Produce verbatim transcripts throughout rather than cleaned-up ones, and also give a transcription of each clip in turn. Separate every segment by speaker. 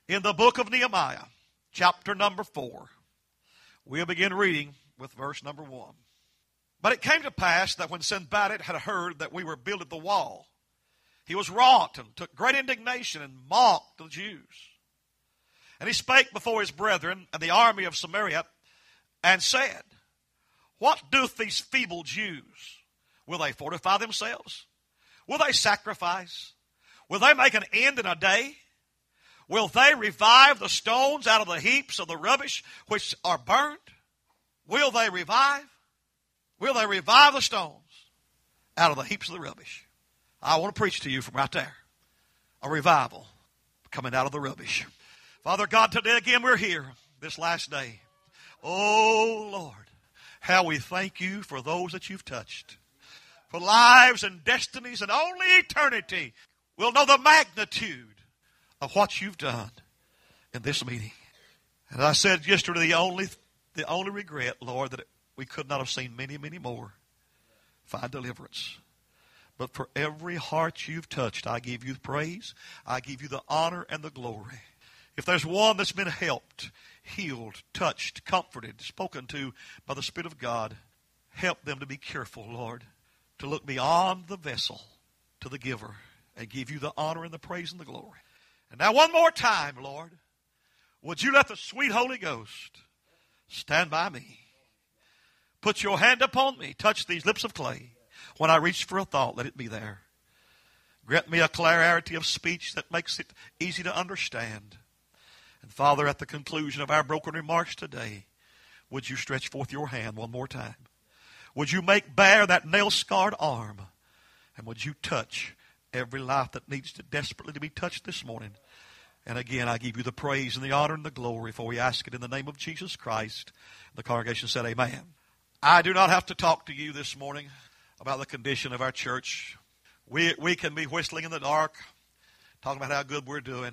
Speaker 1: in the book of Nehemiah, chapter number four. We'll begin reading with verse number one. But it came to pass that when Sanballat had heard that we were building the wall, he was wroth and took great indignation and mocked the Jews. And he spake before his brethren and the army of Samaria and said, What doth these feeble Jews? Will they fortify themselves? Will they sacrifice? Will they make an end in a day? Will they revive the stones out of the heaps of the rubbish which are burnt? Will they revive? Will they revive the stones out of the heaps of the rubbish? I want to preach to you from right there. A revival coming out of the rubbish. Father God, today again we're here this last day. Oh, Lord, how we thank you for those that you've touched. For lives and destinies, and only eternity will know the magnitude of what you've done in this meeting. And I said yesterday, the only, the only regret, Lord, that we could not have seen many, many more find deliverance. But for every heart you've touched, I give you praise. I give you the honor and the glory. If there's one that's been helped, healed, touched, comforted, spoken to by the Spirit of God, help them to be careful, Lord, to look beyond the vessel to the giver and give you the honor and the praise and the glory. And now one more time, Lord, would you let the sweet Holy Ghost stand by me? Put your hand upon me. Touch these lips of clay. When I reach for a thought, let it be there. Grant me a clarity of speech that makes it easy to understand. And Father, at the conclusion of our broken remarks today, would you stretch forth your hand one more time? Would you make bare that nail-scarred arm? And would you touch every life that needs to desperately to be touched this morning? And again, I give you the praise and the honor and the glory, for we ask it in the name of Jesus Christ. The congregation said, Amen. I do not have to talk to you this morning about the condition of our church. We, we can be whistling in the dark, talking about how good we're doing.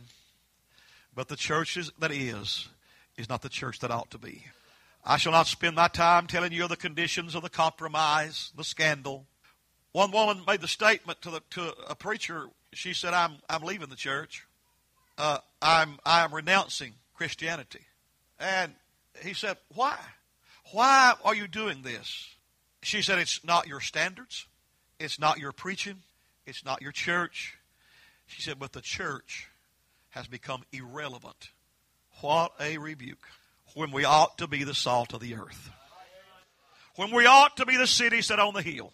Speaker 1: But the church is, that is, is not the church that ought to be. I shall not spend my time telling you of the conditions of the compromise, the scandal. One woman made the statement to, the, to a preacher. She said, I'm, I'm leaving the church. Uh, I'm, I'm renouncing Christianity. And he said, why? Why are you doing this? She said, it's not your standards. It's not your preaching. It's not your church. She said, but the church has become irrelevant. What a rebuke. When we ought to be the salt of the earth. When we ought to be the city set on the hill.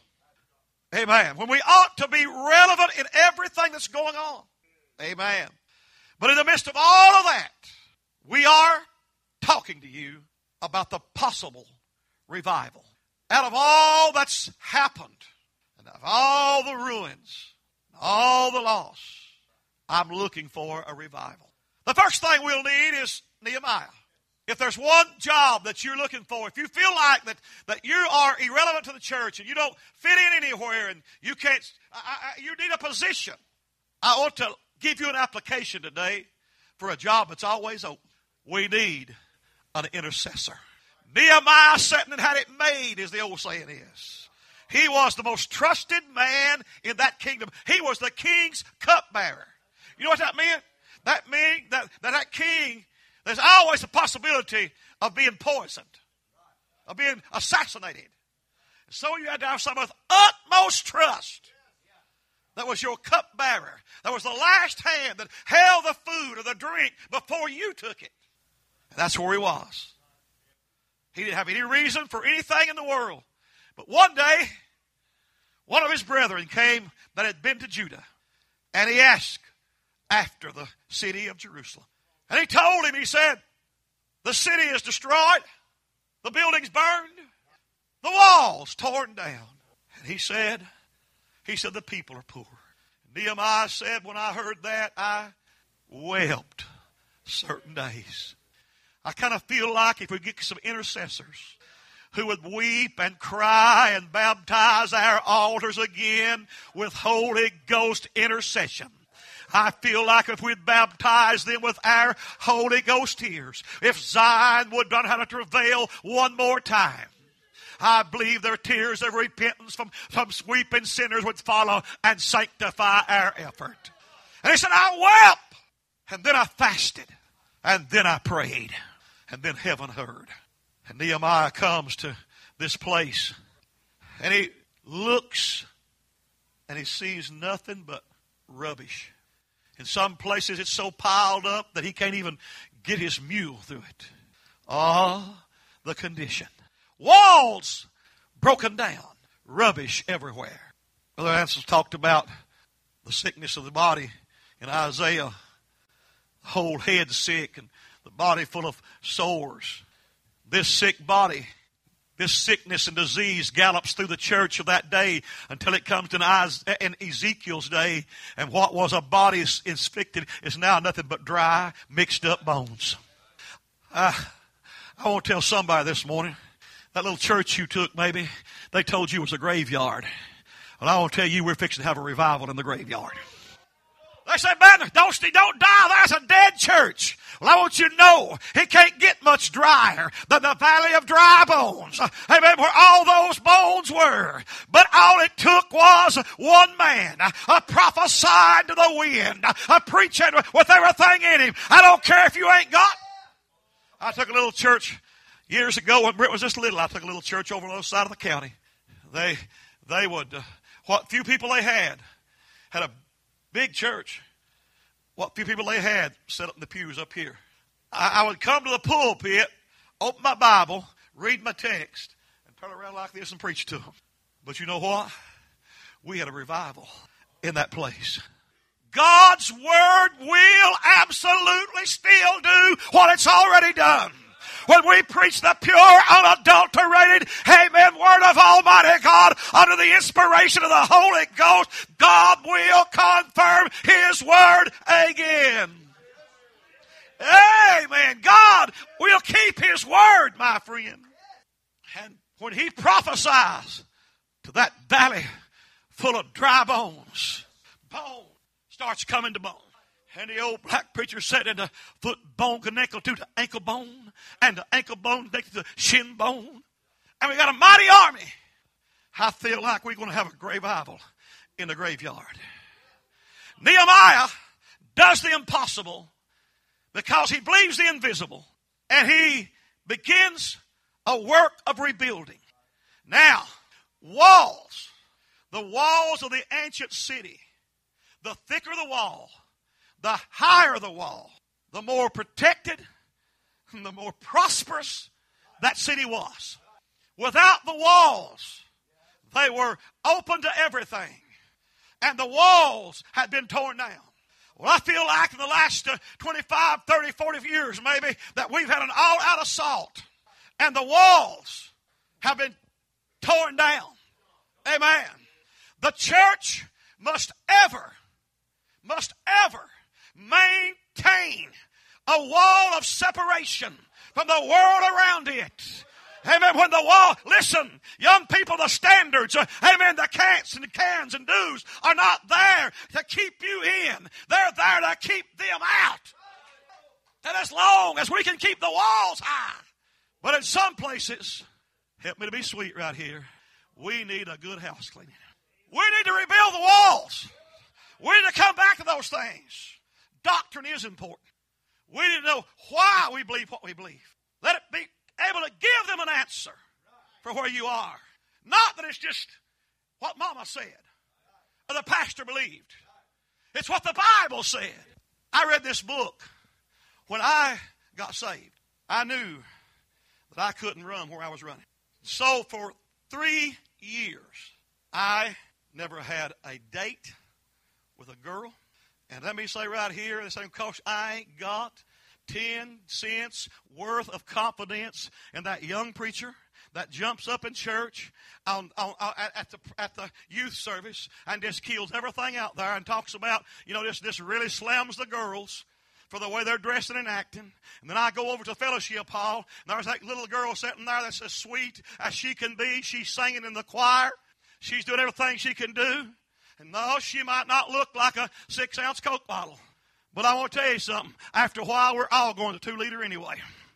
Speaker 1: Amen. When we ought to be relevant in everything that's going on. Amen. But in the midst of all of that, we are talking to you about the possible revival. Out of all that's happened, and of all the ruins, all the loss, I'm looking for a revival. The first thing we'll need is Nehemiah. If there's one job that you're looking for, if you feel like that, that you are irrelevant to the church and you don't fit in anywhere and you can't, I, I, you need a position. I want to give you an application today for a job that's always open. We need an intercessor. Nehemiah sat and had it made, as the old saying is. He was the most trusted man in that kingdom. He was the king's cupbearer. You know what that meant? That meant that that, that king, there's always a possibility of being poisoned, of being assassinated. So you had to have someone with utmost trust that was your cupbearer. That was the last hand that held the food or the drink before you took it. And that's where he was. He didn't have any reason for anything in the world. But one day, one of his brethren came that had been to Judah. And he asked after the city of Jerusalem. And he told him, he said, the city is destroyed. The buildings burned. The walls torn down. And he said, he said, the people are poor. Nehemiah said, when I heard that, I wept certain days. I kind of feel like if we get some intercessors who would weep and cry and baptize our altars again with Holy Ghost intercession. I feel like if we'd baptize them with our Holy Ghost tears, if Zion would learn how to travail one more time, I believe their tears of repentance from, from weeping sinners would follow and sanctify our effort. And he said, I wept, and then I fasted. And then I prayed. And then heaven heard. And Nehemiah comes to this place. And he looks and he sees nothing but rubbish. In some places it's so piled up that he can't even get his mule through it. Ah, the condition. Walls broken down. Rubbish everywhere. Brother Ansel talked about the sickness of the body in Isaiah. The whole head sick and the body full of sores. This sick body, this sickness and disease gallops through the church of that day until it comes to in Ezekiel's day. And what was a body inflicted is now nothing but dry, mixed up bones. Uh, I want to tell somebody this morning, that little church you took maybe, they told you it was a graveyard. Well, I want to tell you we're fixing to have a revival in the graveyard. They say, man, don't, don't die. That's a dead church. Well, I want you to know it can't get much drier than the valley of dry bones. Amen. Where all those bones were. But all it took was one man, a prophesying to the wind, a preaching with everything in him. I don't care if you ain't got. I took a little church years ago when Britt was just little. I took a little church over on the other side of the county. They, they would, uh, what few people they had, had a big church. What few people they had set up in the pews up here. I, I would come to the pulpit, open my Bible, read my text, and turn around like this and preach to them. But you know what? We had a revival in that place. God's Word will absolutely still do what it's already done. When we preach the pure, unadulterated, amen, Word of Almighty God under the inspiration of the Holy Ghost, God will confirm His Word again. Amen. God will keep His Word, my friend. And when He prophesies to that valley full of dry bones, bone starts coming to bone. And the old black preacher said, and the foot bone connected to the ankle bone, and the ankle bone connected to the shin bone. And we got a mighty army. I feel like we're going to have a revival in the graveyard. Nehemiah does the impossible because he believes the invisible. And he begins a work of rebuilding. Now, walls. The walls of the ancient city. The thicker the wall, the higher the wall, the more protected and the more prosperous that city was. Without the walls, they were open to everything. And the walls had been torn down. Well, I feel like in the last uh, twenty-five, thirty, forty years maybe that we've had an all-out assault. And the walls have been torn down. Amen. The church must ever must ever maintain a wall of separation from the world around it. Amen. When the wall, listen, young people, the standards, uh, amen, the can'ts and the cans and do's are not there to keep you in. They're there to keep them out. And as long as we can keep the walls high. But in some places, help me to be sweet right here, we need a good house cleaning. We need to rebuild the walls. We need to come back to those things. Doctrine is important. We need to know why we believe what we believe. Let it be able to give them an answer for where you are. Not that it's just what Mama said or the pastor believed. It's what the Bible said. I read this book when I got saved. I knew that I couldn't run where I was running. So for three years, I never had a date with a girl. And let me say right here, this ain't because I ain't got ten cents worth of confidence in that young preacher that jumps up in church on, on, on, at, the, at the youth service and just kills everything out there and talks about, you know, this, this really slams the girls for the way they're dressing and acting. And then I go over to fellowship hall, and there's that little girl sitting there that's as sweet as she can be. She's singing in the choir. She's doing everything she can do. And no, she might not look like a six-ounce Coke bottle. But I want to tell you something. After a while, we're all going to two-liter anyway.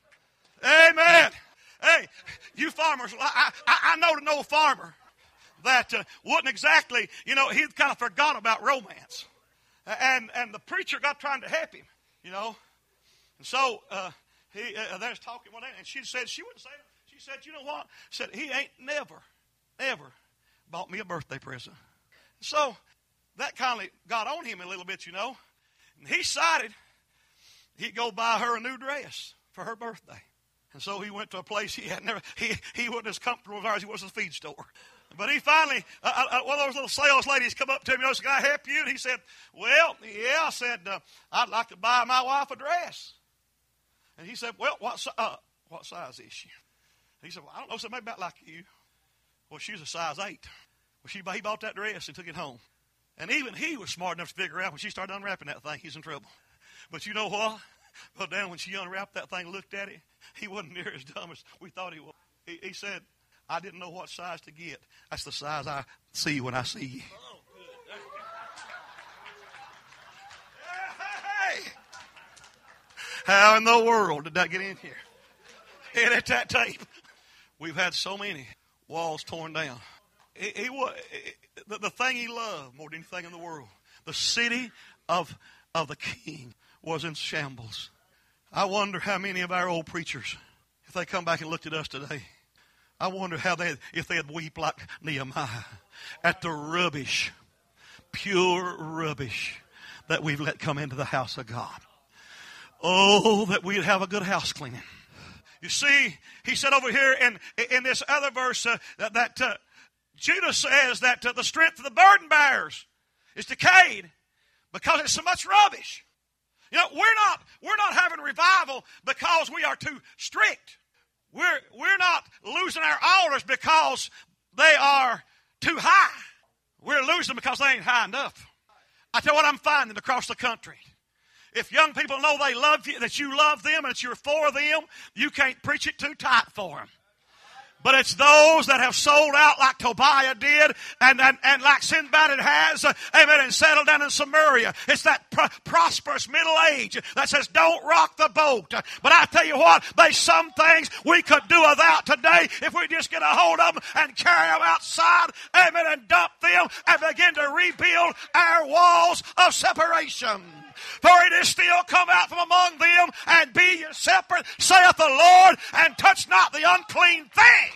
Speaker 1: Amen. Hey, you farmers, I, I, I know to know a farmer that uh, wouldn't exactly, you know, he'd kind of forgot about romance. And, and the preacher got trying to help him, you know. And so uh, he uh, they was talking one day, and she said she wouldn't say it. She said, you know what? Said he ain't never, ever bought me a birthday present. So that kind of got on him a little bit, you know. And he decided he'd go buy her a new dress for her birthday. And so he went to a place he had never, he, he wasn't as comfortable as ours, he was a feed store. But he finally, uh, uh, one of those little sales ladies come up to him, you know, said, can I help you? And he said, well, yeah, I said, uh, I'd like to buy my wife a dress. And he said, well, what, uh, what size is she? And he said, well, I don't know, so maybe about like you. Well, she's a size eight. Well, she, he bought that dress and took it home. And even he was smart enough to figure out when she started unwrapping that thing, he's in trouble. But you know what? Well, then when she unwrapped that thing, looked at it, he wasn't near as dumb as we thought he was. He, he said, I didn't know what size to get. That's the size I see when I see you. Oh, good. Hey! How in the world did that get in here? Edit that tape. We've had so many walls torn down. He, he was the, the thing he loved more than anything in the world. The city of of the King was in shambles. I wonder how many of our old preachers, if they come back and looked at us today, I wonder how they if they'd weep like Nehemiah at the rubbish, pure rubbish that we've let come into the house of God. Oh, that we'd have a good house cleaning. You see, he said over here in in this other verse uh, that, that uh, Judah says that uh, the strength of the burden bearers is decayed because it's so much rubbish. You know, we're not we're not having revival because we are too strict. We're we're not losing our altars because they are too high. We're losing them because they ain't high enough. I tell you what I'm finding across the country. If young people know they love you, that you love them, and that you're for them, you can't preach it too tight for them. But it's those that have sold out like Tobiah did and, and, and like Sinbad has, uh, amen, and settled down in Samaria. It's that pro- prosperous middle age that says, don't rock the boat. But I tell you what, there's some things we could do without today if we just get a hold of them and carry them outside, amen, and dump them and begin to rebuild our walls of separation. For it is still come out from among them, and be ye separate, saith the Lord, and touch not the unclean thing.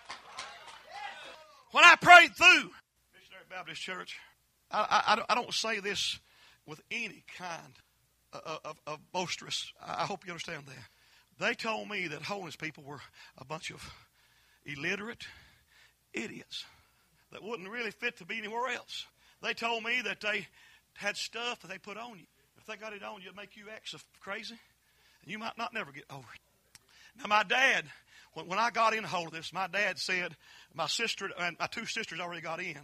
Speaker 1: When I prayed through Missionary Baptist Church, I, I, I don't say this with any kind of, of, of boisterous. I hope you understand that. They told me that holiness people were a bunch of illiterate idiots that wouldn't really fit to be anywhere else. They told me that they had stuff that they put on you. If they got it on you, it'd make you act so crazy, and you might not never get over it. Now, my dad, when, when I got in hold of this, my dad said my sister and my two sisters already got in,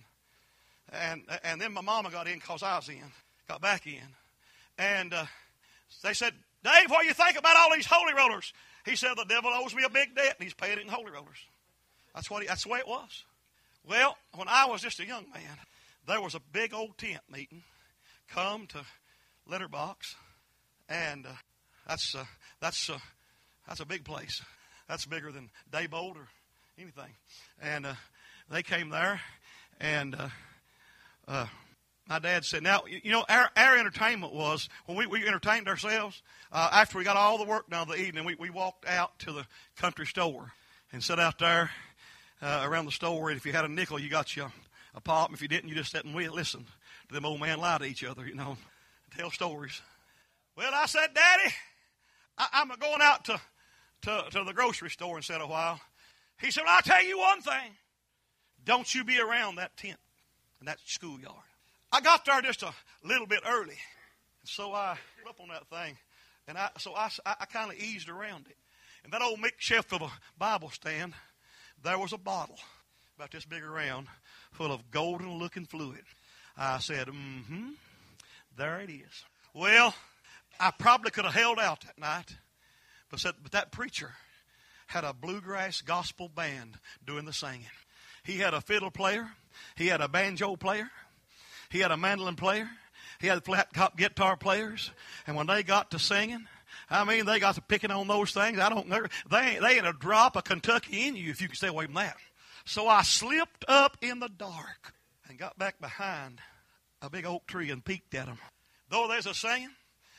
Speaker 1: and and then my mama got in because I was in, got back in, and uh, they said, Dave, what do you think about all these holy rollers? He said, the devil owes me a big debt, and he's paying it in holy rollers. That's what he, that's the way it was. Well, when I was just a young man, there was a big old tent meeting. Come to Letterbox, and uh, that's uh, that's uh, that's a big place. That's bigger than Daybold or anything. And uh, they came there, and uh, uh, my dad said, "Now you know our, our entertainment was when we, we entertained ourselves uh, after we got all the work done of the evening. We we walked out to the country store and sat out there uh, around the store. And if you had a nickel, you got you a, a pop. If you didn't, you just sat and we listened to them old man lie to each other, you know." Tell stories. Well, I said, Daddy, I, I'm going out to, to, to the grocery store and said a while. He said, well, I'll tell you one thing. Don't you be around that tent and that schoolyard. I got there just a little bit early. So I up on that thing. And I so I, I kind of eased around it. And that old makeshift of a Bible stand, there was a bottle about this big around full of golden-looking fluid. I said, mm-hmm. There it is. Well, I probably could have held out that night, but, said, but that preacher had a bluegrass gospel band doing the singing. He had a fiddle player. He had a banjo player. He had a mandolin player. He had flat top guitar players. And when they got to singing, I mean, they got to picking on those things. I don't know. They ain't, they ain't a drop of Kentucky in you if you can stay away from that. So I slipped up in the dark and got back behind a big oak tree and peeked at them. Though there's a saying,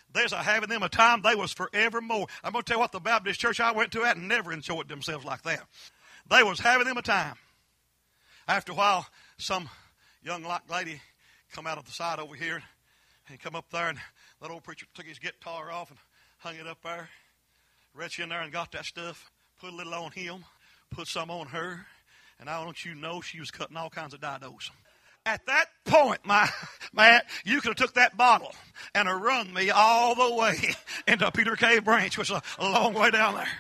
Speaker 1: There's a having them a time they was forevermore. I'm going to tell you what, the Baptist church I went to at never enjoyed themselves like that. They was having them a time. After a while, some young lady come out of the side over here and come up there, and that old preacher took his guitar off and hung it up there, reached in there and got that stuff, put a little on him, put some on her, and I don't you know she was cutting all kinds of didos. At that point, my man, you could have took that bottle and have run me all the way into Peter Cave Branch, which is a, a long way down there.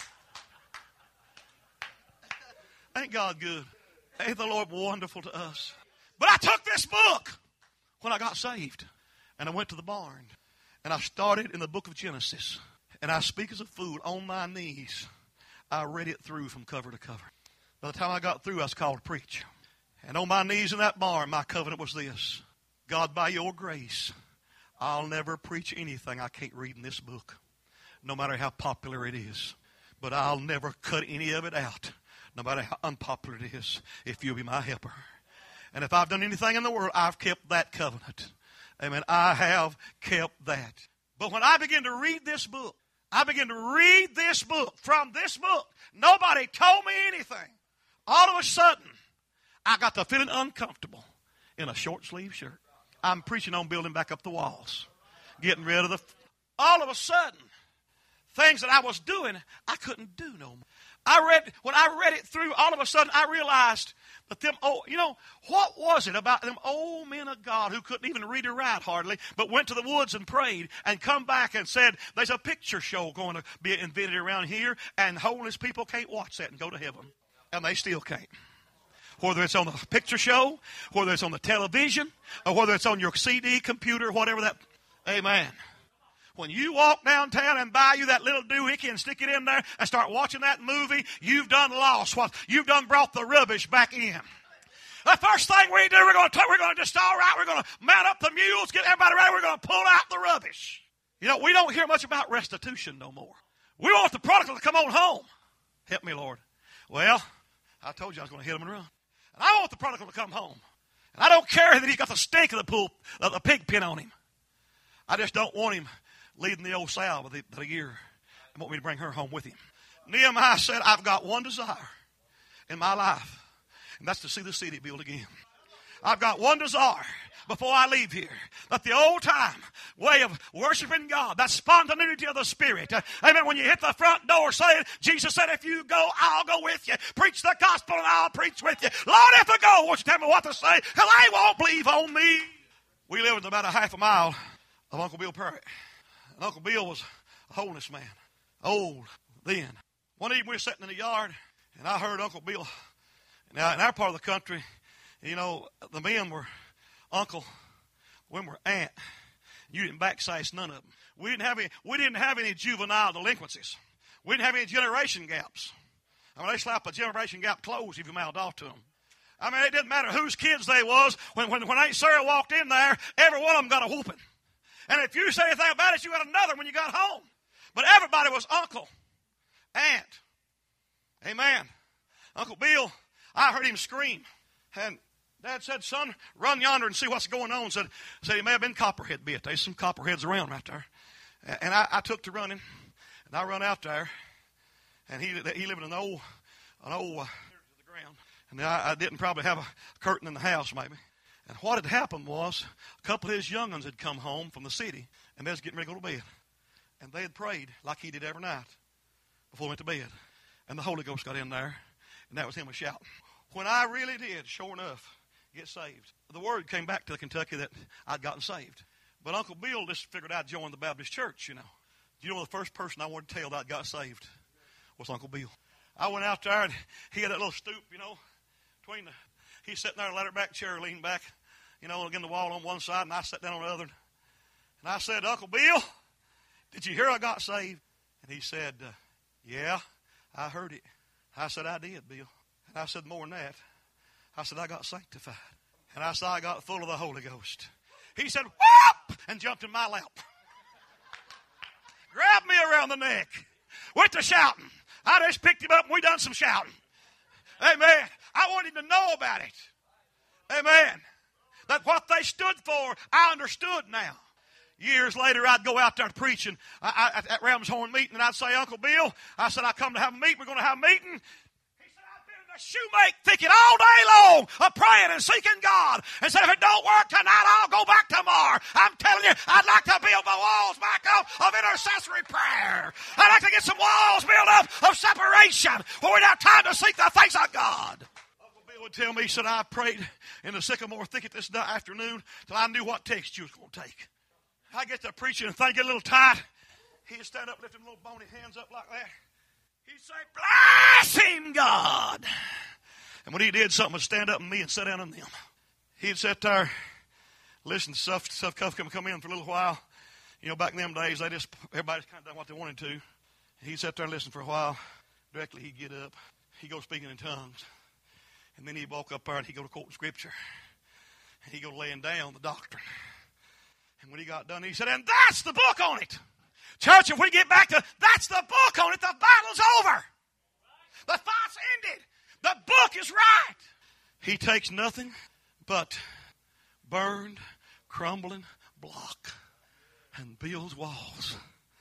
Speaker 1: Ain't God good? Ain't the Lord wonderful to us? But I took this book when I got saved, and I went to the barn, and I started in the book of Genesis, and I speak as a fool on my knees. I read it through from cover to cover. By the time I got through, I was called to preach. And on my knees in that barn, my covenant was this: God, by your grace, I'll never preach anything I can't read in this book, no matter how popular it is. But I'll never cut any of it out, no matter how unpopular it is, if you'll be my helper. And if I've done anything in the world, I've kept that covenant. Amen. I have kept that. But when I begin to read this book, I begin to read this book. From this book, nobody told me anything. All of a sudden, I got the feeling uncomfortable in a short sleeve shirt. I'm preaching on building back up the walls, getting rid of the... All of a sudden, things that I was doing, I couldn't do no more. I read, when I read it through, all of a sudden I realized that them, oh, you know, what was it about them old men of God who couldn't even read or write hardly, but went to the woods and prayed and come back and said, there's a picture show going to be invented around here, and holiness people can't watch that and go to heaven. And they still can't. Whether it's on the picture show, whether it's on the television, or whether it's on your C D computer, whatever that, amen. When you walk downtown and buy you that little doohickey and stick it in there and start watching that movie, you've done lost what you've done brought the rubbish back in. The first thing we do, we're going to we're going to just all right, we're going to mount up the mules, get everybody ready, we're going to pull out the rubbish. You know, we don't hear much about restitution no more. We want the prodigal to come on home. Help me, Lord. Well, I told you I was going to hit him and run. And I want the prodigal to come home. And I don't care that he's got the stink of the pool, of the pig pen on him. I just don't want him leading the old sow with the, the gear and want me to bring her home with him. Nehemiah said, I've got one desire in my life, and that's to see the city built again. I've got one desire before I leave here, that the old time way of worshiping God, that spontaneity of the Spirit, uh, amen, when you hit the front door saying, Jesus said, if you go, I'll go with you. Preach the gospel and I'll preach with you. Lord, if I go, won't you tell me what to say? Because they won't believe on me. We lived about a half a mile of Uncle Bill Perry. And Uncle Bill was a holiness man, old then. One evening we were sitting in the yard, and I heard Uncle Bill. Now, in our part of the country, you know, the men were uncle, women were aunt. You didn't backsace none of them. We didn't have any, we didn't have any juvenile delinquencies. We didn't have any generation gaps. I mean, they slap a generation gap closed if you mouthed off to them. I mean, it didn't matter whose kids they was. When, when, when Aunt Sarah walked in there, every one of them got a whooping. And if you said anything about it, you got another when you got home. But everybody was uncle, aunt. Amen. Uncle Bill, I heard him scream. And Dad said, son, run yonder and see what's going on. Said, said he may have been copperhead bit. There's some copperheads around right there. And I, I took to running. And I run out there. And he he lived in an old, an old, uh, to the ground. And I, I didn't probably have a curtain in the house maybe. And what had happened was a couple of his young'uns had come home from the city, and they was getting ready to go to bed. And they had prayed like he did every night before they went to bed. And the Holy Ghost got in there, and that was him a shouting. When I really did, sure enough, get saved, the word came back to Kentucky that I'd gotten saved. But Uncle Bill just figured I'd join the Baptist church, you know. You know, the first person I wanted to tell that I got saved was Uncle Bill. I went out there, and he had that little stoop, you know, between the... He's sitting there in a leather-back chair, leaning back, you know, against the wall on one side, and I sat down on the other. And I said, Uncle Bill, did you hear I got saved? And he said, uh, yeah, I heard it. I said, I did, Bill. And I said, more than that. I said, I got sanctified. And I said, I got full of the Holy Ghost. He said, whoop, and jumped in my lap. Grabbed me around the neck. Went to shouting. I just picked him up, and we done some shouting. Amen. I wanted him to know about it. Amen. That what they stood for, I understood now. Years later, I'd go out there preaching I, I, at Ramshorn meeting, and I'd say, Uncle Bill, I said, I come to have a meeting. We're going to have a meeting. He said, I've been in the shoemake thicket all day long of praying and seeking God. And said, if it don't work tonight, I'll go back tomorrow. I'm telling you, I'd like to build the walls back up of intercessory prayer. I'd like to get some walls built up of separation where we'd have time to seek the face of God. Uncle Bill would tell me, he said, I prayed in the sycamore thicket this afternoon till I knew what text you was going to take. I get to preaching and things get a little tight. He'd stand up, lifting little bony hands up like that. He'd say, bless him, God. And when he did, something would stand up in me and sit down in them. He'd sit there, listen to stuff, stuff come, come in for a little while. You know, back in them days, they just, everybody just kind of done what they wanted to. And he'd sit there and listen for a while. Directly, he'd get up. He'd go speaking in tongues. And then he'd walk up there and he'd go to quoting scripture. And he'd go laying down the doctrine. And when he got done, he said, and that's the book on it. Church, if we get back to, that's the book on it, the battle's over. The fight's ended. The book is right. He takes nothing but burned, crumbling block and builds walls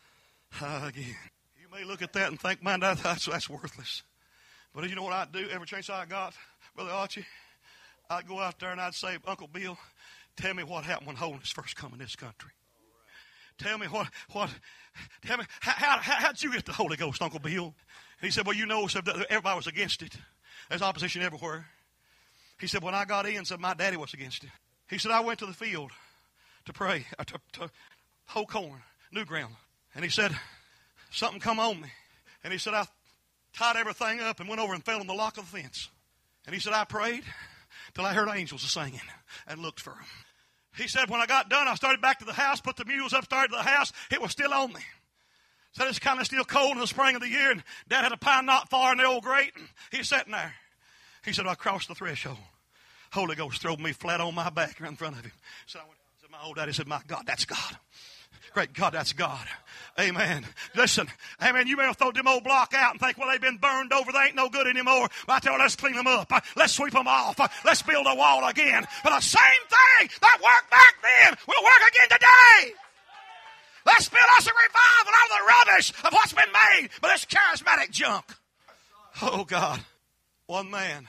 Speaker 1: again. You may look at that and think, man, that, that's, that's worthless. But you know what I'd do every chance I got, Brother Archie? I'd go out there and I'd say, Uncle Bill, tell me what happened when holiness first come in this country. Tell me what, what, tell me, how, how, how'd you get the Holy Ghost, Uncle Bill? And he said, well, you know, said that everybody was against it. There's opposition everywhere. He said, when I got in, said my daddy was against it. He said, I went to the field to pray, uh, to, to hoe corn, new ground. And he said, something come on me. And he said, I tied everything up and went over and fell in the lock of the fence. And he said, I prayed till I heard angels singing and looked for them. He said, when I got done, I started back to the house, put the mules up, started to the house. It was still on me. Said it's kind of still cold in the spring of the year, and Dad had a pine not far in the old grate. And he's sitting there. He said, I crossed the threshold. Holy Ghost threw me flat on my back right in front of him. So I went, said, my old daddy said, my God, that's God. Great God, that's God. Amen. Listen, amen, you may have thrown them old block out and think, well, they've been burned over. They ain't no good anymore. But I tell you, let's clean them up. Let's sweep them off. Let's build a wall again. But the same thing that worked back then will work again today. Let's build us a revival out of the rubbish of what's been made by this charismatic junk. Oh, God. One man,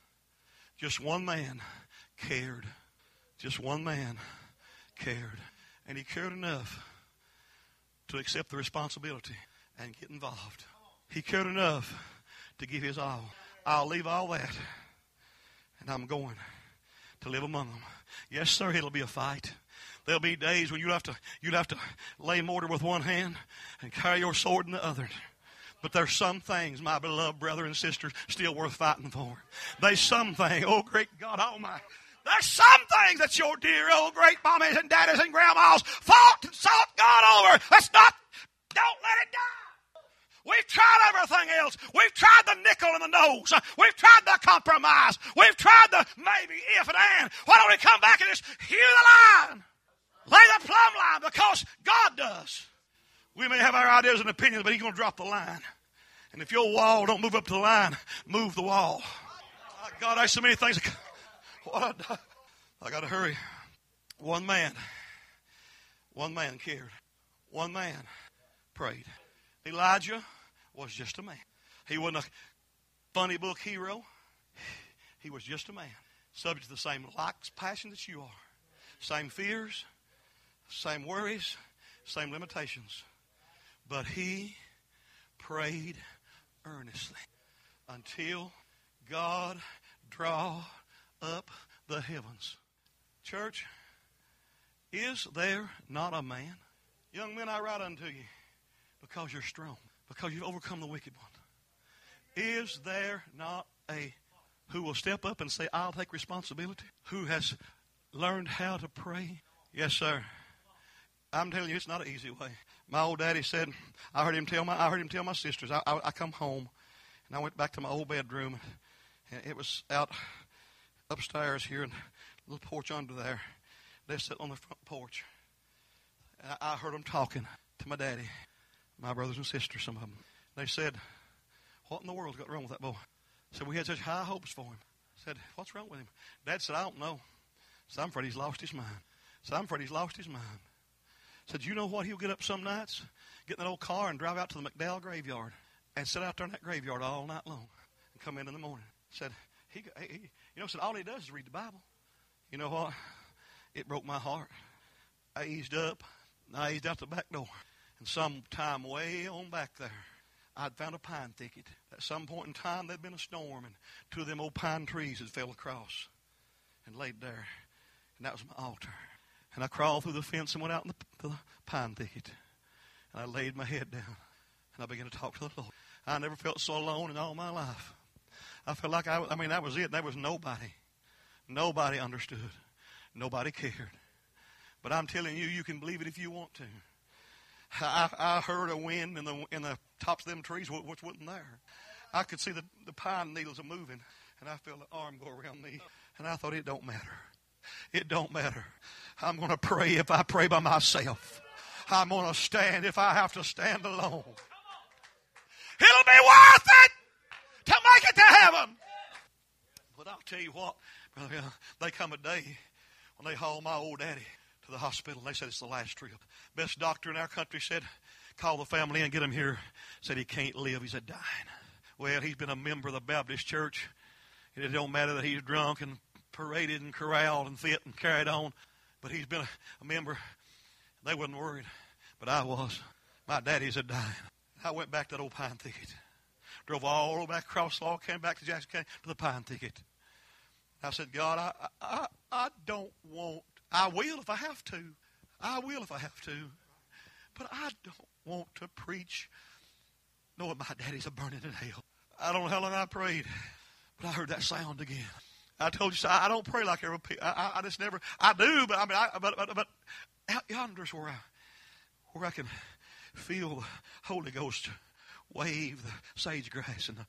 Speaker 1: just one man cared. Just one man cared. And he cared enough to accept the responsibility and get involved. He cared enough to give his all. I'll leave all that, and I'm going to live among them. Yes, sir, it'll be a fight. There'll be days when you'll have to, you'll have to lay mortar with one hand and carry your sword in the other. But there's some things, my beloved brother and sisters, still worth fighting for. There's some things, oh great God Almighty. There's some things that your dear old great mommies and daddies and grandmas fought and sought God over. Let's not, don't let it die. We've tried everything else. We've tried the nickel in the nose. We've tried the compromise. We've tried the maybe, if, and and. Why don't we come back and just hew the line? Lay the plumb line because God does. We may have our ideas and opinions, but He's going to drop the line. And if your wall don't move up to the line, move the wall. Oh, God, there's so many things. What I, I got to hurry. One man, one man cared. One man prayed. Elijah was just a man. He wasn't a funny book hero. He was just a man. Subject to the same likes, passions that you are. Same fears, same worries, same limitations. But he prayed earnestly until God draw up the heavens. Church, is there not a man? Young men, I write unto you because you're strong, because you've overcome the wicked one. Is there not a who will step up and say, I'll take responsibility? Who has learned how to pray? Yes, sir. I'm telling you, it's not an easy way. My old daddy said, I heard him tell my, I heard him tell my sisters, I, I, I come home, and I went back to my old bedroom, and it was out upstairs here, and a little porch under there. They sat on the front porch. And I, I heard them talking to my daddy, my brothers and sisters, some of them. They said, what in the world's got wrong with that boy? I said, we had such high hopes for him. I said, what's wrong with him? Dad said, I don't know. I said, I'm afraid he's lost his mind. I said, I'm afraid he's lost his mind. Said, you know what? He'll get up some nights, get in that old car and drive out to the McDowell graveyard and sit out there in that graveyard all night long and come in in the morning. Said, he, he you know, said all he does is read the Bible. You know what? It broke my heart. I eased up, and I eased out the back door. And sometime way on back there, I'd found a pine thicket. At some point in time, there'd been a storm, and two of them old pine trees had fell across and laid there. And that was my altar. And I crawled through the fence and went out in the, the pine thicket. And I laid my head down, and I began to talk to the Lord. I never felt so alone in all my life. I felt like, I, I mean, that was it. There was nobody. Nobody understood. Nobody cared. But I'm telling you, you can believe it if you want to. I, I heard a wind in the in the tops of them trees which wasn't there. I could see the, the pine needles are moving, and I felt an arm go around me. And I thought, it don't matter. It don't matter. I'm going to pray if I pray by myself. I'm going to stand if I have to stand alone. It'll be worth it to make it to heaven. But I'll tell you what, brother, they come a day when they haul my old daddy to the hospital. They said it's the last trip. Best doctor in our country said, call the family and get him here. Said he can't live. He's a dying. Well, he's been a member of the Baptist church. It don't matter that he's drunk and paraded and corralled and fit and carried on. But he's been a, a member. They wasn't worried. But I was. My daddy's a dying. I went back to that old pine thicket. Drove all the way back across the law, came back to Jackson County to the pine thicket. I said, God, I, I, I don't want, I will if I have to. I will if I have to. But I don't want to preach knowing my daddy's a burning in hell. I don't know how long I prayed, but I heard that sound again. I told you, so I don't pray like every I, I, I just never, I do, but I mean, I, but, but, but out yonder's where I, where I can feel the Holy Ghost wave the sage grass. And, the,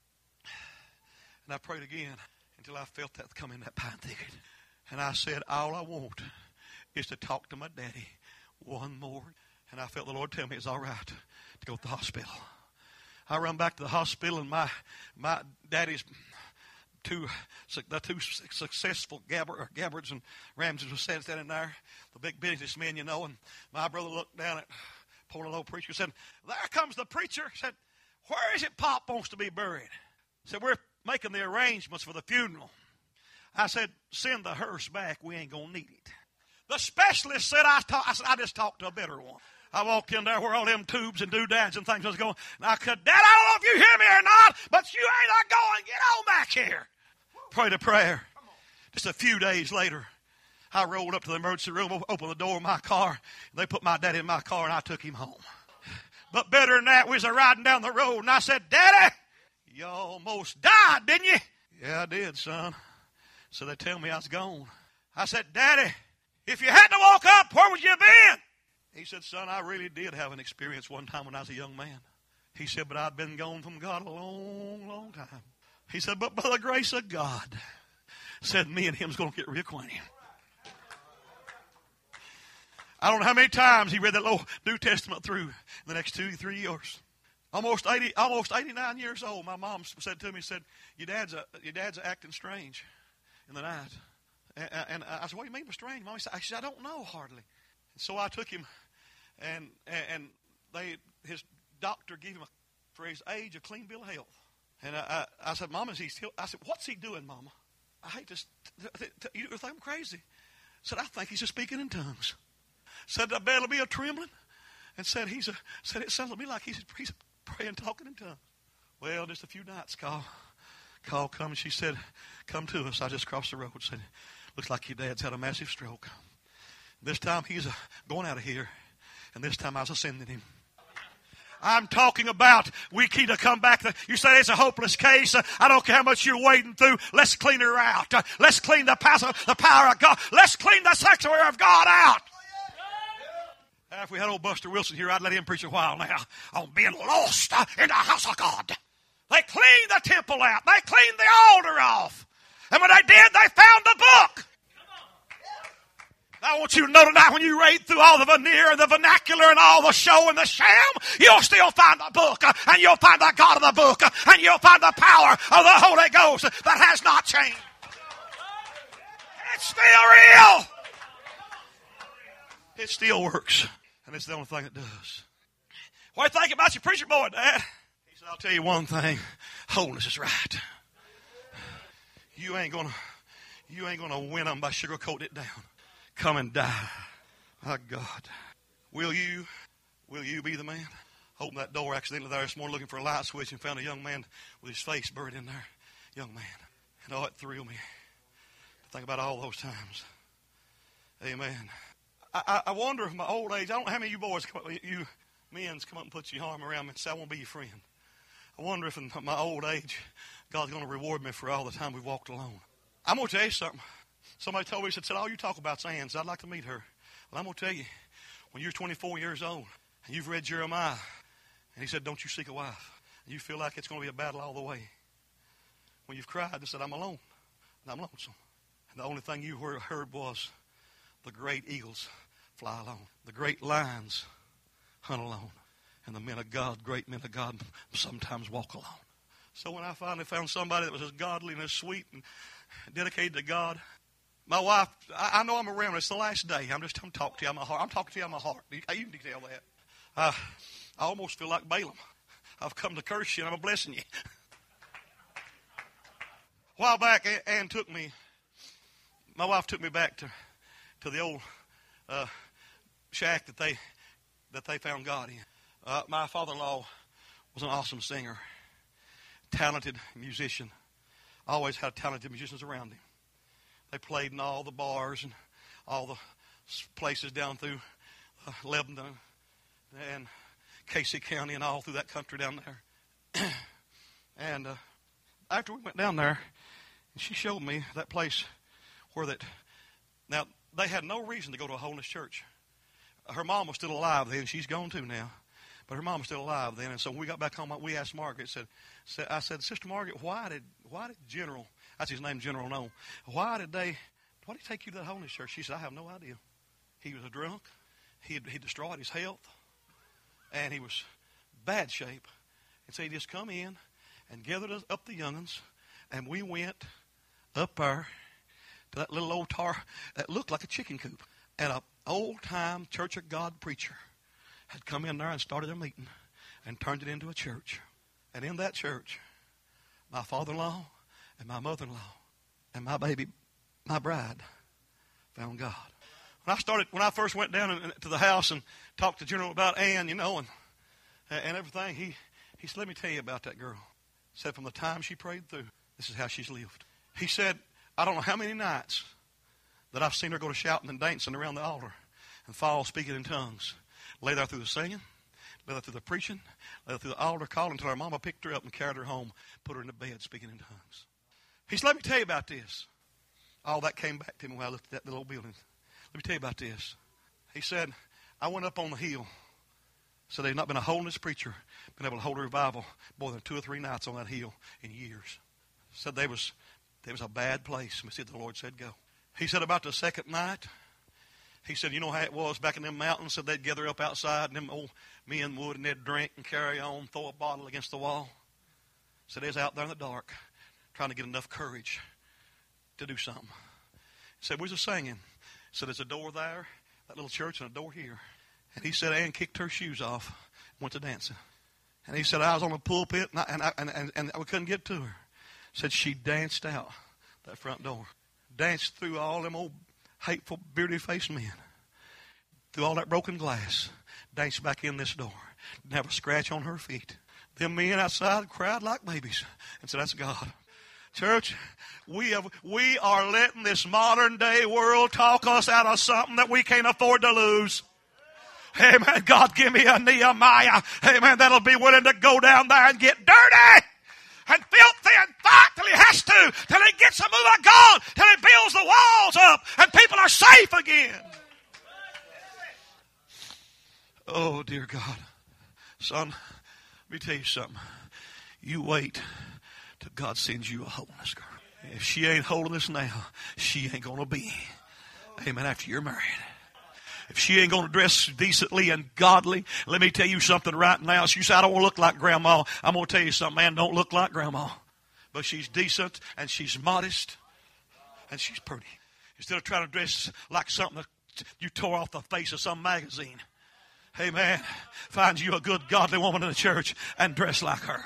Speaker 1: and I prayed again until I felt that come in that pine thicket. And I said, all I want is to talk to my daddy one more. And I felt the Lord tell me it's all right to go to the hospital. I run back to the hospital, and my my daddy's two the two successful Gabbard, Gabbards and Ramses was standing there, the big businessmen, you know. And my brother looked down at poor little preacher and said, there comes the preacher. He said, where is it Pop wants to be buried? He said, we're making the arrangements for the funeral. I said, send the hearse back. We ain't going to need it. The specialist said, I, talk, I said, I just talked to a better one. I walked in there where all them tubes and doodads and things was going. And I said, Dad, I don't know if you hear me or not, but you ain't not going. Get on back here. Prayed a prayer. Just a few days later, I rolled up to the emergency room, opened the door of my car. They put my daddy in my car, and I took him home. But better than that, we was riding down the road, and I said, Daddy, you almost died, didn't you? Yeah, I did, son. So they tell me I was gone. I said, Daddy, if you hadn't woke up, where would you have been? He said, son, I really did have an experience one time when I was a young man. He said, but I'd been gone from God a long, long time. He said, but by the grace of God, said me and him's going to get reacquainted. I don't know how many times he read that little New Testament through in the next two, three years. Almost eighty, almost eighty-nine years old. My mom said to me, said, your dad's a, your dad's acting strange in the night. And, and I said, what do you mean by strange, Mom? He said, I said, I don't know hardly. And so I took him, and and they his doctor gave him, a, for his age, a clean bill of health. And I, I, I said, Mama, is he still? I said, what's he doing, Mama? I hate to, to, to you think I'm crazy. I said, I think he's just speaking in tongues. Said the bed will be a trembling, and said he's a said it sounds to me like he's he's praying, talking in tongues. Well, just a few nights, call call come, and she said, come to us. I just crossed the road. Said, looks like your dad's had a massive stroke. This time he's a, going out of here, and this time I was ascending him. I'm talking about we need to come back. To, you say it's a hopeless case. Uh, I don't care how much you're wading through. Let's clean her out. Uh, let's clean the power, the power of God. Let's clean the sanctuary of God out. Uh, if we had old Buster Wilson here, I'd let him preach a while now on being lost uh, in the house of God. They cleaned the temple out. They cleaned the altar off. And when they did, they found the book. I want you to know tonight, when you read through all the veneer and the vernacular and all the show and the sham, you'll still find the book, and you'll find the God of the book, and you'll find the power of the Holy Ghost that has not changed. It's still real. It still works. And it's the only thing it does. What do you think about your preacher boy, Dad? He said, I'll tell you one thing. Holiness is right. You ain't gonna, you ain't gonna win them by sugarcoating it down. Come and die. My God. Will you, will you be the man? Opened that door accidentally there this morning looking for a light switch and found a young man with his face buried in there. Young man. And oh, it thrilled me to think about all those times. Amen. I, I, I wonder if my old age, I don't know how many of you boys, come up, you men's come up and put your arm around me and say, I want to be your friend. I wonder if in my old age, God's going to reward me for all the time we've walked alone. I'm going to tell you something. Somebody told me, he said, all you talk about is Ann, so I'd like to meet her. Well, I'm going to tell you, when you're twenty-four years old and you've read Jeremiah, and he said, don't you seek a wife, and you feel like it's going to be a battle all the way. When you've cried and said, I'm alone, and I'm lonesome. And the only thing you heard was the great eagles fly alone. The great lions hunt alone. And the men of God, great men of God, sometimes walk alone. So when I finally found somebody that was as godly and as sweet and dedicated to God, my wife, I, I know I'm around. It's the last day. I'm just I'm talking to you on my heart. I'm talking to you on my heart. You can tell that. Uh, I almost feel like Balaam. I've come to curse you and I'm blessing you. A while back, Ann took me, my wife took me back to, to the old uh, shack that they that they found God in. Uh, my father-in-law was an awesome singer, talented musician. Always had talented musicians around him. They played in all the bars and all the places down through uh, Lebanon and Casey County and all through that country down there. And uh, after we went down there, she showed me that place where that, now they had no reason to go to a holiness church. Her mom was still alive then. She's gone too now. But her mom was still alive then. And so when we got back home, we asked Margaret, said, I said, Sister Margaret, why did why did General, that's his name, General No, why did they, why did he take you to that holiness church? She said, I have no idea. He was a drunk. He had, he destroyed his health. And he was bad shape. And so he just come in and gathered us up the young'uns. And we went up there to that little old tar that looked like a chicken coop. And an old-time Church of God preacher had come in there and started a meeting and turned it into a church. And in that church, my father-in-law and my mother-in-law and my baby, my bride, found God. When I started, when I first went down to the house and talked to General about Ann, you know, and and everything, he, he said, let me tell you about that girl. He said, from the time she prayed through, this is how she's lived. He said, I don't know how many nights that I've seen her go to shouting and dancing around the altar and fall speaking in tongues. Lay there through the singing, lay there through the preaching, lay there through the altar call until her mama picked her up and carried her home, put her in the bed speaking in tongues. He said, let me tell you about this. All that came back to me when I looked at that little old building. Let me tell you about this. He said, I went up on the hill. So there's not been a holiness preacher been able to hold a revival more than two or three nights on that hill in years. Said there was, there was a bad place. We said the Lord said go. He said about the second night, he said, you know how it was back in them mountains? Said they'd gather up outside and them old men would, and they'd drink and carry on, throw a bottle against the wall. Said they was out there in the dark trying to get enough courage to do something. He said, we was a singing. Said there's a door there, that little church, and a door here. And he said Ann kicked her shoes off, went to dancing. And he said I was on the pulpit, and I, and, I, and, and, and we couldn't get to her. Said she danced out that front door. Danced through all them old hateful, beardy-faced men. Through all that broken glass. Danced back in this door. Didn't have a scratch on her feet. Them men outside cried like babies. And said, that's God. Church, we have, we are letting this modern day world talk us out of something that we can't afford to lose. Amen. God, give me a Nehemiah. Amen. That'll be willing to go down there and get dirty and filthy and fight till he has to, till he gets a move of God, till he builds the walls up and people are safe again. Oh, dear God. Son, let me tell you something. You wait till God sends you a holiness girl. If she ain't holiness now, she ain't going to be. Amen. After you're married. If she ain't going to dress decently and godly, let me tell you something right now. She said, I don't want to look like grandma. I'm going to tell you something, man, don't look like grandma. But she's decent and she's modest and she's pretty. Instead of trying to dress like something that you tore off the face of some magazine. Amen. Find you a good, godly woman in the church and dress like her.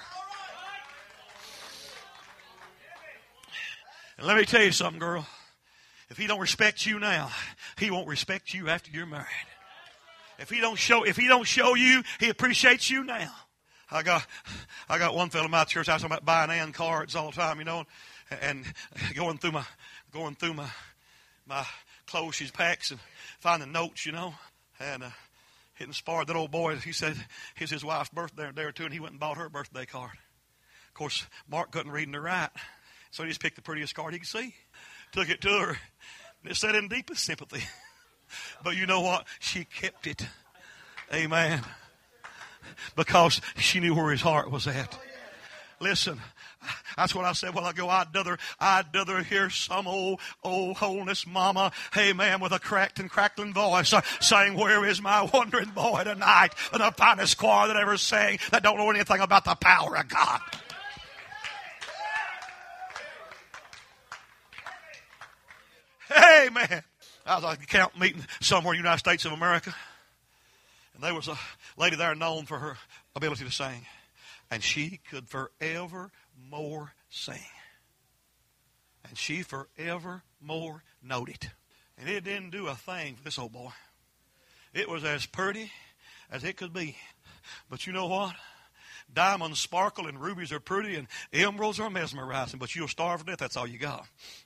Speaker 1: And let me tell you something, girl. If he don't respect you now, he won't respect you after you're married. If he don't show, if he don't show you, he appreciates you now. I got, I got one fellow in my church. I was talking about buying Ann cards all the time, you know, and going through my, going through my, my clothes she packs and finding notes, you know, and uh, hitting spar. That old boy, he said it's his wife's birthday there too, and he went and bought her a birthday card. Of course, Mark couldn't read nor write, so he just picked the prettiest card he could see, took it to her, and it said in deepest sympathy. But you know what? She kept it. Amen. Because she knew where his heart was at. Listen, that's what I said while ago. I'd rather, I'd rather hear some old, old holiness mama, hey man, with a cracked and crackling voice uh, saying, where is my wandering boy tonight? And the finest choir that ever sang that don't know anything about the power of God. Amen. I was at a camp meeting somewhere in the United States of America. And there was a lady there known for her ability to sing. And she could forever more sing. And she forever more knowed it. And it didn't do a thing for this old boy. It was as pretty as it could be. But you know what? Diamonds sparkle and rubies are pretty and emeralds are mesmerizing. But you'll starve to death. That's all you got.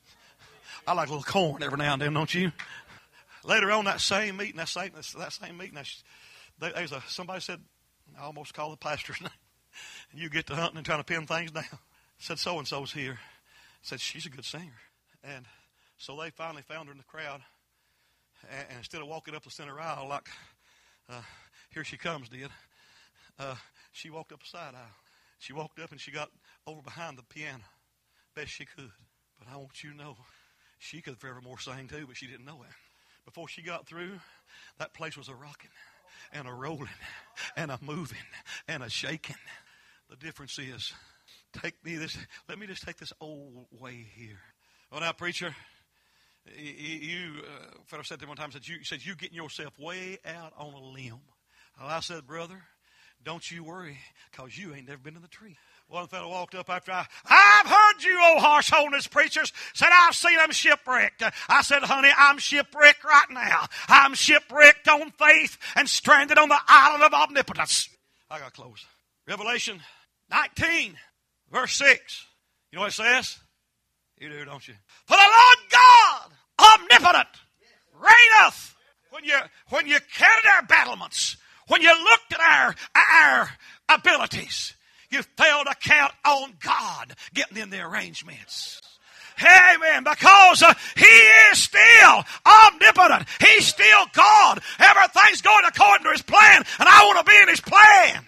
Speaker 1: I like a little corn every now and then, don't you? Later on that same meeting, that same, that same meeting, there was a, somebody said, I almost called the pastor's name. And you get to hunting and trying to pin things down. Said, so-and-so's here. Said, she's a good singer. And so they finally found her in the crowd. And, and instead of walking up the center aisle like, uh, here she comes, did, uh, she walked up a side aisle. She walked up and she got over behind the piano. Best she could. But I want you to know, she could forevermore sing too, but she didn't know it. Before she got through, that place was a rocking and a rolling and a moving and a shaking. The difference is, take me this, let me just take this old way here. Oh, now, preacher, you, uh, fellow said to me one time, said you, said you getting yourself way out on a limb. Well, I said, brother, don't you worry, because you ain't never been in the tree. One fellow walked up after I, I've heard you old harsh holiness preachers, said I've seen them shipwrecked. I said, honey, I'm shipwrecked right now. I'm shipwrecked on faith and stranded on the island of omnipotence. I got close. Revelation nineteen, verse six. You know what it says? You do, don't you? For the Lord God, omnipotent, reigneth. When you, when you counted our battlements, when you looked at our, our abilities, you failed to count on God getting in the arrangements. Amen. Because uh, He is still omnipotent. He's still God. Everything's going according to His plan, and I want to be in His plan.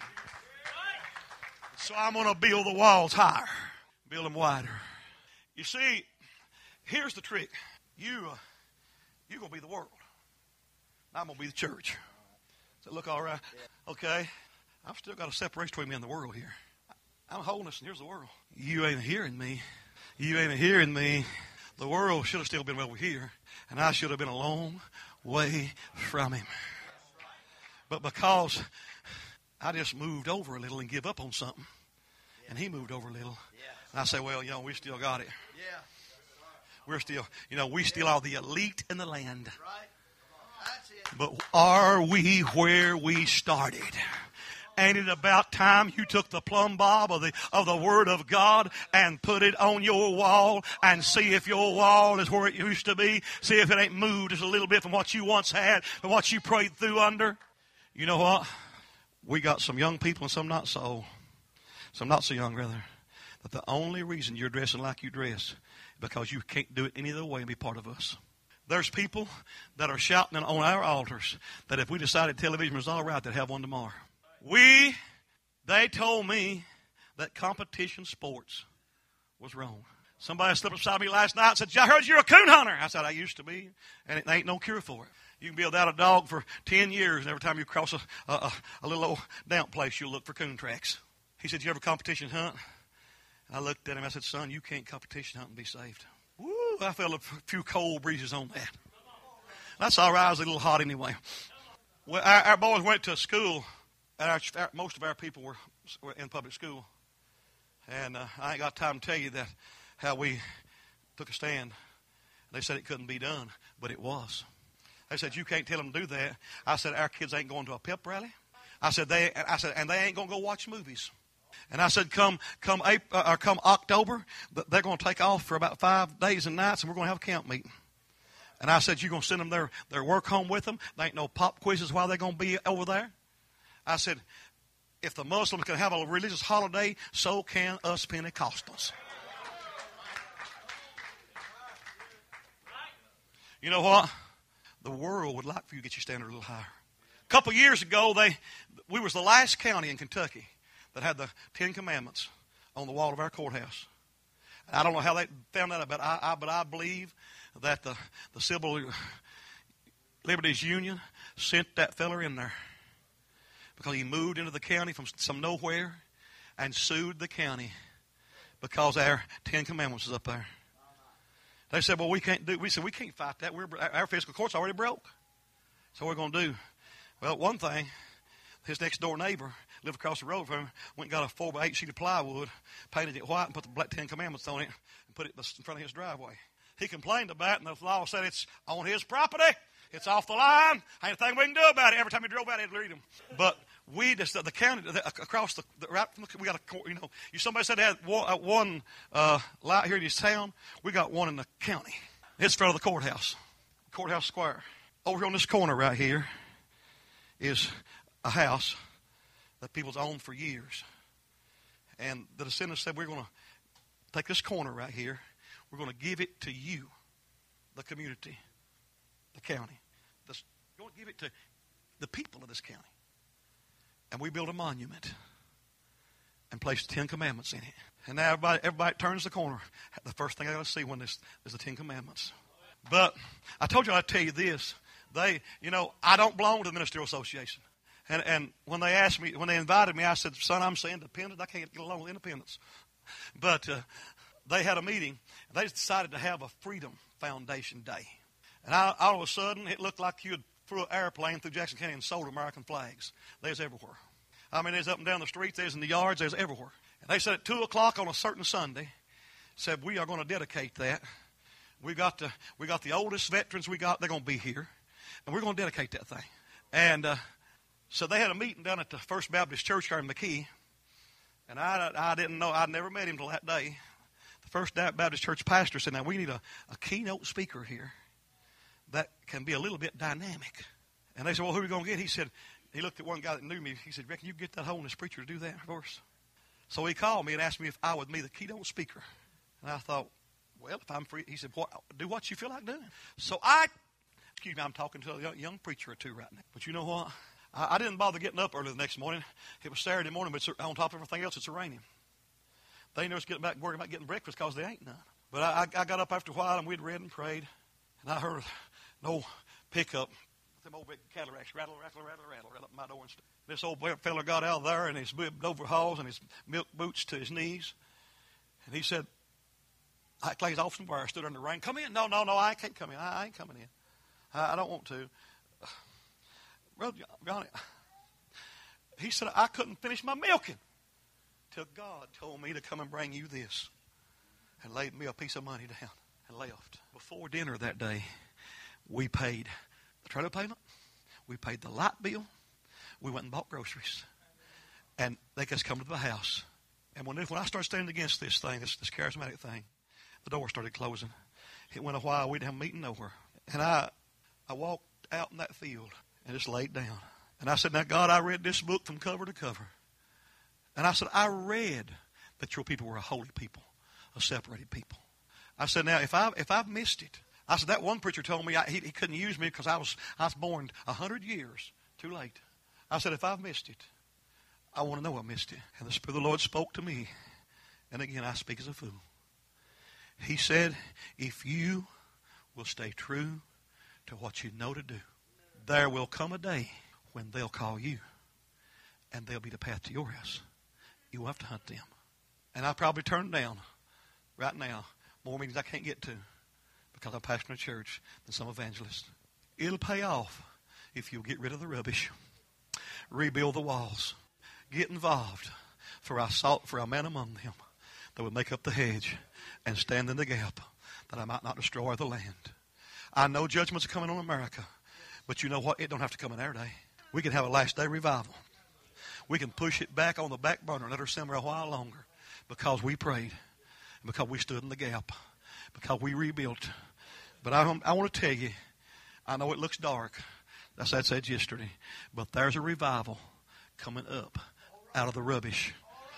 Speaker 1: So I'm going to build the walls higher, build them wider. You see, here's the trick. You, uh, you're going to be the world. I'm going to be the church. Does that look all right? Okay. I've still got a separation between me and the world here. I'm holiness, and here's the world. You ain't hearing me. You ain't hearing me. The world should have still been over here, and I should have been a long way from Him. But because I just moved over a little and give up on something, and He moved over a little, and I say, well, you know, we still got it. We're still, you know, we still are the elite in the land. But are we where we started? Ain't it about time you took the plumb bob of the of the Word of God and put it on your wall and see if your wall is where it used to be? See if it ain't moved just a little bit from what you once had, from what you prayed through under? You know what? We got some young people and some not so. Some not so young, rather. But the only reason you're dressing like you dress is because you can't do it any other way and be part of us. There's people that are shouting on our altars that if we decided television was all right, they'd have one tomorrow. We, they told me that competition sports was wrong. Somebody slipped beside me last night and said, I heard you're a coon hunter. I said, I used to be, and it ain't no cure for it. You can be without a dog for ten years, and every time you cross a, a, a little old damp place, you'll look for coon tracks. He said, you ever competition hunt? I looked at him, I said, son, you can't competition hunt and be saved. Woo, I felt a few cold breezes on that. That's all right, I was a little hot anyway. Well, our, our boys went to school, and our, our, most of our people were, were in public school. And uh, I ain't got time to tell you that how we took a stand. They said it couldn't be done, but it was. They said, you can't tell them to do that. I said, our kids ain't going to a pep rally. I said, they. I said, and they ain't going to go watch movies. And I said, come, come, April, or come October, they're going to take off for about five days and nights, and we're going to have a camp meeting. And I said, you're going to send them their, their work home with them. There ain't no pop quizzes while they're going to be over there. I said, if the Muslims can have a religious holiday, so can us Pentecostals. You know what? The world would like for you to get your standard a little higher. A couple of years ago, they we was the last county in Kentucky that had the Ten Commandments on the wall of our courthouse. I don't know how they found that out, but I, I, but I believe that the, the Civil Liberties Union sent that feller in there because he moved into the county from some nowhere and sued the county because our Ten Commandments is up there. They said, well, we can't do, we said, we can't fight that. We're, our fiscal court's already broke. So what we're going to do? Well, one thing, his next door neighbor lived across the road from him, went and got a four by eight sheet of plywood, painted it white and put the black Ten Commandments on it and put it in front of his driveway. He complained about it, and the law said it's on his property. It's off the line. Ain't a thing we can do about it. Every time he drove out, he'd read them. But we just, the county, the, across the, the right from the, we got a, you know, you somebody said they had one, uh, one uh, light here in his town. We got one in the county. It's in front of the courthouse, courthouse square. Over here on this corner right here is a house that people's owned for years. And the descendants said, we're going to take this corner right here. We're going to give it to you, the community, the county. This, we're going to give it to the people of this county. And we build a monument and place the Ten Commandments in it. And now everybody, everybody turns the corner. The first thing I got to see when this is the Ten Commandments. But I told you I'd tell you this. They, you know, I don't belong to the Ministerial Association. And and when they asked me, when they invited me, I said, son, I'm so independent, I can't get along with independence. But uh, they had a meeting. They decided to have a Freedom Foundation Day. And I, all of a sudden, it looked like you had flew an airplane through Jackson County and sold American flags. They was everywhere. I mean, they was up and down the streets, they was in the yards, they was everywhere. And they said at two o'clock on a certain Sunday, said, we are going to dedicate that. We got the, we got the oldest veterans we got, they're going to be here. And we're going to dedicate that thing. And uh, so they had a meeting down at the First Baptist Church here in McKee. And I, I didn't know, I'd never met him till that day. The First Baptist Church pastor said, now we need a, a keynote speaker here that can be a little bit dynamic. And they said, well, who are we going to get? He said, he looked at one guy that knew me. He said, reckon you get that holiness preacher to do that for us? So he called me and asked me if I would be the keynote speaker. And I thought, well, if I'm free, he said, what, do what you feel like doing. So I, excuse me, I'm talking to a young, young preacher or two right now. But you know what? I, I didn't bother getting up early the next morning. It was Saturday morning, but it's, on top of everything else, it's raining. They ain't just getting back worried about getting breakfast because they ain't none. But I, I got up after a while and we'd read and prayed. And I heard an old pickup, them old big Cadillacs, rattle, rattle, rattle, rattle, right up my door and stuff. This old fella got out there in his overalls and his milk boots to his knees. And he said, I plays off somewhere. I stood under the rain. Come in. No, no, no, I can't come in. I, I ain't coming in. I, I don't want to. Brother Johnny, he said, I couldn't finish my milking till God told me to come and bring you this. And laid me a piece of money down and left. Before dinner that day, we paid the trailer payment. We paid the light bill. We went and bought groceries. And they just come to the house. And when, when I started standing against this thing, this, this charismatic thing, the door started closing. It went a while. We didn't have a meeting nowhere. And I, I walked out in that field and just laid down. And I said, now, God, I read this book from cover to cover. And I said, I read that your people were a holy people, a separated people. I said, now, if I've, if I've missed it, I said, that one preacher told me I, he, he couldn't use me because I was, I was born a hundred years too late. I said, if I've missed it, I want to know I missed it. And the Spirit of the Lord spoke to me. And again, I speak as a fool. He said, if you will stay true to what you know to do, there will come a day when they'll call you and they'll be the path to your house. You'll have to hunt them. And I probably turned down right now more meetings I can't get to because I'm pastoring a church than some evangelists. It'll pay off if you'll get rid of the rubbish, rebuild the walls, get involved. For I sought for a man among them that would make up the hedge and stand in the gap, that I might not destroy the land. I know judgments are coming on America, but you know what? It don't have to come in our day. We can have a last day revival. We can push it back on the back burner and let her simmer a while longer because we prayed, and because we stood in the gap, because we rebuilt. But I, I want to tell you, I know it looks dark. That's what I said yesterday. But there's a revival coming up out of the rubbish.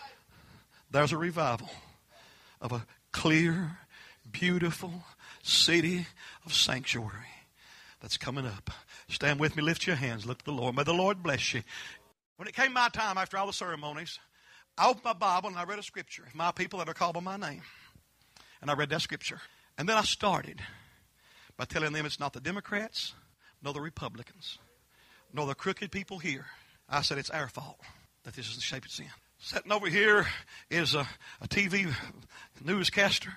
Speaker 1: There's a revival of a clear, beautiful city of sanctuary that's coming up. Stand with me, lift your hands, look to the Lord. May the Lord bless you. When it came my time after all the ceremonies, I opened my Bible and I read a scripture. My people that are called by my name. And I read that scripture. And then I started by telling them it's not the Democrats, nor the Republicans, nor the crooked people here. I said it's our fault that this is the shape it's in. Sitting over here is a, a T V newscaster,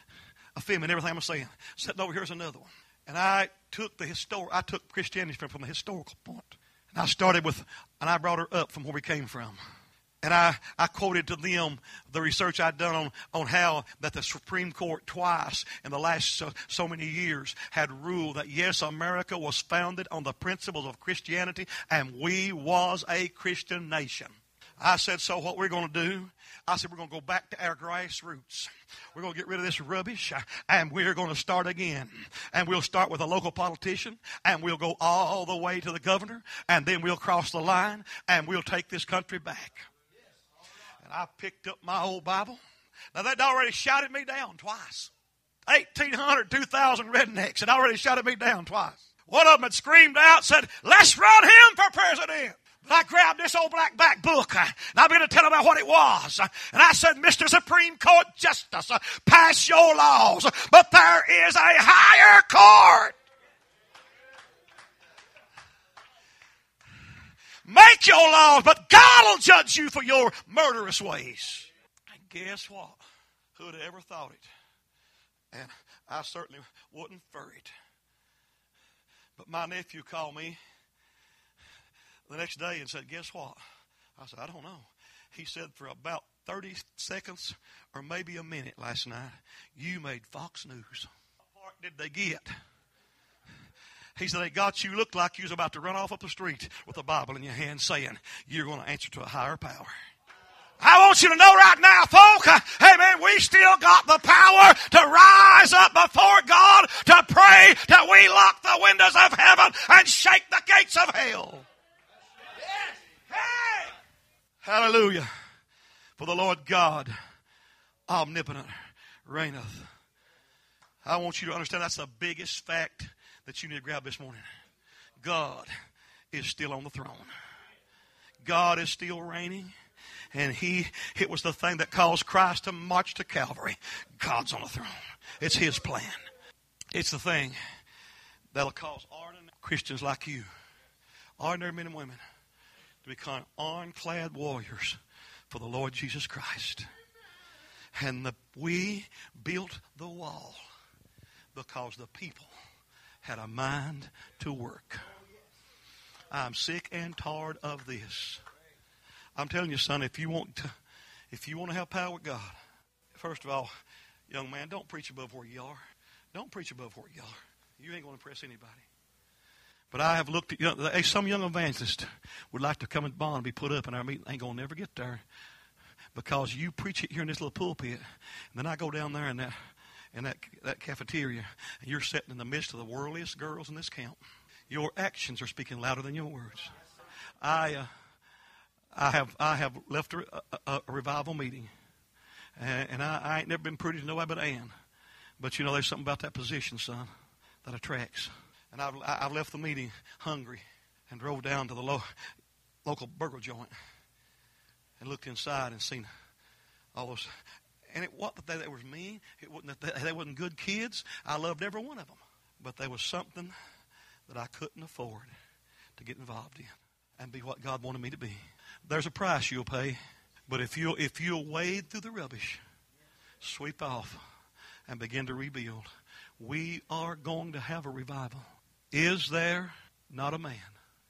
Speaker 1: a film and everything I'm saying. Sitting over here is another one. And I took the histor- I took Christianity from, from the historical point. And I started with, and I brought her up from where we came from. And I, I quoted to them the research I'd done on, on how that the Supreme Court twice in the last so, so many years had ruled that, yes, America was founded on the principles of Christianity and we was a Christian nation. I said, so what we're going to do, I said, we're going to go back to our grassroots. We're going to get rid of this rubbish, and we're going to start again. And we'll start with a local politician, and we'll go all the way to the governor, and then we'll cross the line, and we'll take this country back. And I picked up my old Bible. Now, they'd already shouted me down twice. eighteen hundred, two thousand rednecks had already shouted me down twice. One of them had screamed out, said, let's run him for president. I grabbed this old black back book, uh, and I began to tell him about what it was. Uh, and I said, Mister Supreme Court Justice, uh, pass your laws, but there is a higher court. Make your laws, but God will judge you for your murderous ways. And guess what? Who'd have ever thought it? And I certainly wouldn't for it. But my nephew called me the next day and said, guess what? I said, I don't know. He said, for about thirty seconds or maybe a minute last night, you made Fox News. What part did they get? He said, they got you looked like you was about to run off up the street with a Bible in your hand saying, you're going to answer to a higher power. I want you to know right now, folk, uh, hey man, we still got the power to rise up before God to pray that we lock the windows of heaven and shake the gates of hell. Hey! Hallelujah. For the Lord God, omnipotent, reigneth. I want you to understand that's the biggest fact that you need to grab this morning. God is still on the throne. God is still reigning. And he, it was the thing that caused Christ to march to Calvary. God's on the throne. It's His plan. It's the thing that'll cause ordinary Christians like you, ordinary men and women, to become ironclad warriors for the Lord Jesus Christ. And the, we built the wall because the people had a mind to work. I'm sick and tired of this. I'm telling you, son, if you want to, if you want to have power with God, first of all, young man, don't preach above where you are. Don't preach above where you are. You ain't going to impress anybody. But I have looked at, you know, some young evangelist would like to come and bond and be put up in our meeting. Ain't going to never get there because you preach it here in this little pulpit. And then I go down there in that, in that, that cafeteria, and you're sitting in the midst of the worldliest girls in this camp. Your actions are speaking louder than your words. I, uh, I have, I have left a, a, a revival meeting, and, and I, I ain't never been pretty to nobody but Ann. But you know, there's something about that position, son, that attracts. And I've, I've left the meeting hungry and drove down to the lo- local burger joint and looked inside and seen all those. And it wasn't that they were mean. It wasn't that they, they wasn't good kids. I loved every one of them. But there was something that I couldn't afford to get involved in and be what God wanted me to be. There's a price you'll pay. But if you'll, if you'll wade through the rubbish, sweep off, and begin to rebuild, we are going to have a revival. Is there not a man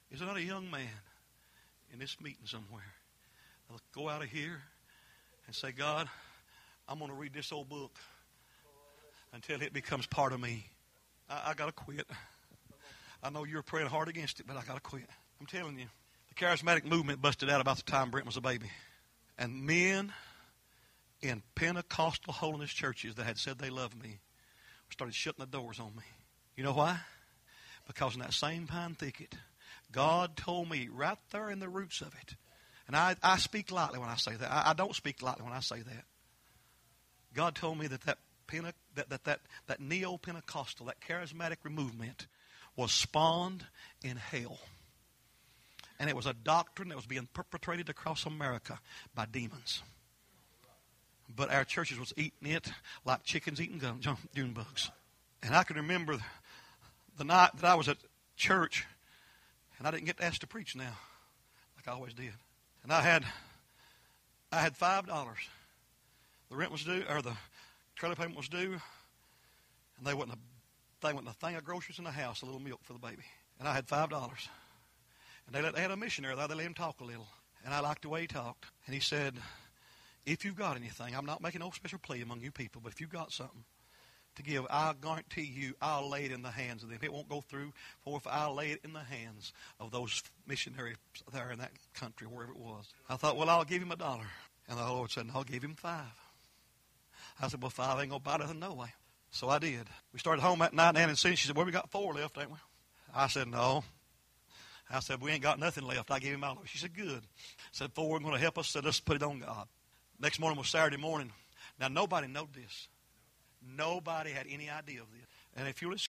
Speaker 1: Is there not a young man in this meeting somewhere that'll go out of here and say, God, I'm going to read this old book until it becomes part of me. I, I got to quit. I know you're praying hard against it, but I got to quit. I'm telling you, the charismatic movement busted out about the time Brent was a baby. And men in Pentecostal holiness churches that had said they loved me started shutting the doors on me. You know why? Because in that same pine thicket, God told me right there in the roots of it. And I, I speak lightly when I say that. I, I don't speak lightly when I say that. God told me that that, Pente, that, that, that, that neo-Pentecostal, that charismatic movement was spawned in hell. And it was a doctrine that was being perpetrated across America by demons. But our churches was eating it like chickens eating gum, June bugs. And I can remember the night that I was at church, and I didn't get asked to preach now, like I always did. And I had, I had five dollars. The rent was due, or the trailer payment was due, and they wasn't a thing, wasn't a thing of groceries in the house, a little milk for the baby. And I had five dollars. And they, let, they had a missionary there. They let him talk a little. And I liked the way he talked. And he said, if you've got anything, I'm not making no special plea among you people, but if you've got something to give, I'll guarantee you I'll lay it in the hands of them. It won't go through, for if I'll lay it in the hands of those missionaries there in that country, wherever it was. I thought, well, I'll give him a dollar. And the Lord said, no, I'll give him five. I said, well, five ain't going to buy nothing no way. So I did. We started home that night, and Ann and she said, well, we got four left, ain't we? I said, no. I said, we ain't got nothing left. I gave him all of it. She said, good. I said, four are going to help us, so let's put it on God. Next morning was Saturday morning. Now, nobody knowed this. Nobody had any idea of this. And if you'll